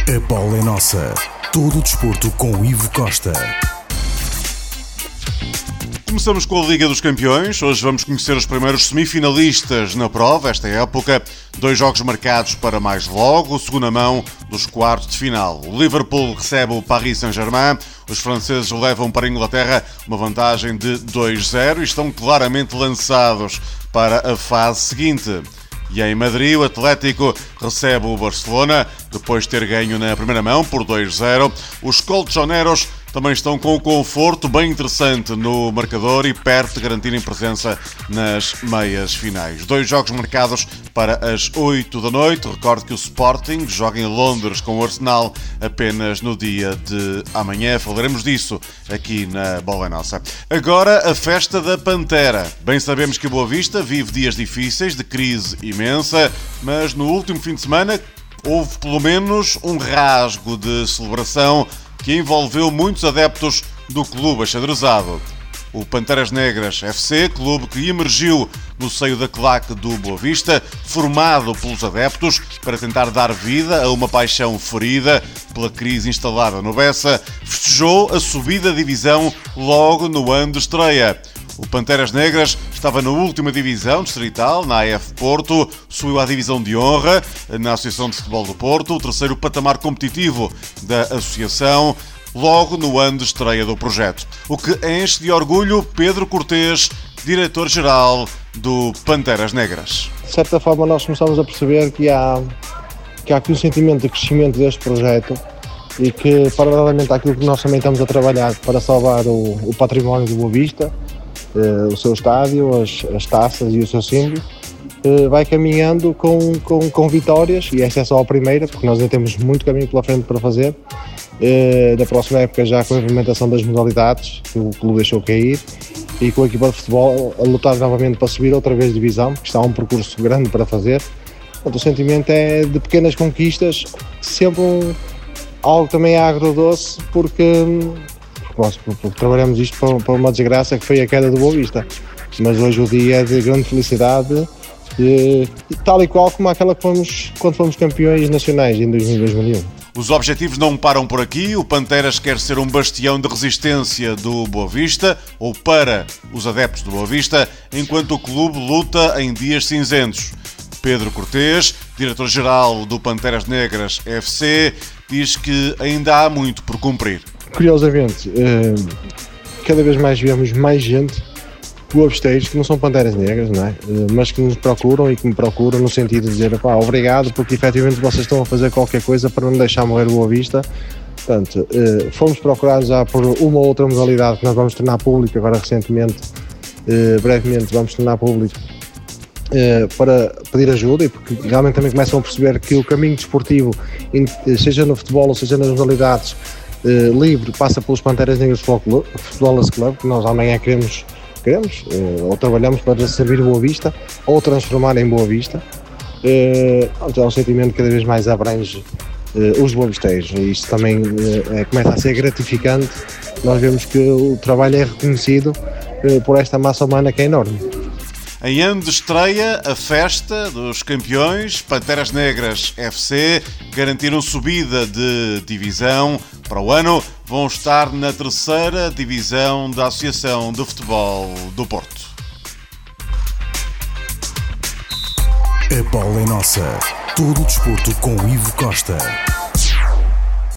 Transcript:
A bola é nossa. Todo o desporto com Ivo Costa. Começamos com a Liga dos Campeões. Hoje vamos conhecer os primeiros semifinalistas na prova, esta época. 2 jogos marcados para mais logo, segunda mão dos quartos de final. O Liverpool recebe o Paris Saint-Germain. Os franceses levam para a Inglaterra uma vantagem de 2-0 e estão claramente lançados para a fase seguinte. E em Madrid, o Atlético recebe o Barcelona, depois de ter ganho na primeira mão por 2-0. Os colchoneros também estão com o conforto bem interessante no marcador e perto de garantirem presença nas meias finais. 2 jogos marcados para as 8 da noite. Recordo que o Sporting joga em Londres com o Arsenal apenas no dia de amanhã. Falaremos disso aqui na Bola é Nossa. Agora, a festa da Pantera. Bem sabemos que o Boa Vista vive dias difíceis, de crise imensa, mas no último fim de semana houve pelo menos um rasgo de celebração que envolveu muitos adeptos do clube achadrezado. O Panteras Negras FC, clube que emergiu no seio da claque do Boa Vista, formado pelos adeptos para tentar dar vida a uma paixão ferida pela crise instalada no Bessa, festejou a subida da divisão logo no ano de estreia. O Panteras Negras estava na última divisão distrital, na AF Porto, subiu à divisão de honra na Associação de Futebol do Porto, o terceiro patamar competitivo da associação, logo no ano de estreia do projeto. O que enche de orgulho Pedro Cortês, diretor-geral do Panteras Negras. De certa forma, nós começamos a perceber que há aqui um sentimento de crescimento deste projeto e que, paralelamente àquilo que nós também estamos a trabalhar para salvar o património do Boa Vista, o seu estádio, as taças e o seu símbolo, vai caminhando com vitórias, e esta é só a primeira, porque nós ainda temos muito caminho pela frente para fazer. Na próxima época, já com a implementação das modalidades que o clube deixou cair, e com a equipa de futebol a lutar novamente para subir outra vez de divisão, porque está um percurso grande para fazer. Portanto, o sentimento é de pequenas conquistas, sempre algo também agridoce, porque trabalhamos isto para uma desgraça que foi a queda do Boa Vista, mas hoje o dia é de grande felicidade, tal e qual como aquela que fomos quando fomos campeões nacionais em 2001. Os objetivos não param por aqui. O Panteras quer ser um bastião de resistência do Boa Vista, ou para os adeptos do Boa Vista, enquanto o clube luta em dias cinzentos. Pedro Cortês, diretor-geral do Panteras Negras FC, diz que ainda há muito por cumprir. Curiosamente, cada vez mais vemos mais gente, boavisteiros, que não são Panteras Negras, não é? Mas que nos procuram e que me procuram no sentido de dizer, obrigado, porque efetivamente vocês estão a fazer qualquer coisa para não deixar morrer o Boa Vista. Portanto, fomos procurados já por uma ou outra modalidade que nós vamos tornar público agora recentemente, brevemente vamos tornar público, para pedir ajuda, e porque realmente também começam a perceber que o caminho desportivo, seja no futebol ou seja nas modalidades, livre, passa pelos Panteras Negras Futebol Club, que nós amanhã queremos ou trabalhamos para servir Boa Vista ou transformar em Boa Vista. É um sentimento que cada vez mais abrange os boavisteiros, e isto também começa a ser gratificante. Nós vemos que o trabalho é reconhecido por esta massa humana que é enorme. Em ano de estreia, a festa dos campeões, Panteras Negras FC garantiram subida de divisão. Para o ano, vão estar na 3ª divisão da Associação de Futebol do Porto. A bola é nossa. Todo o desporto com Ivo Costa.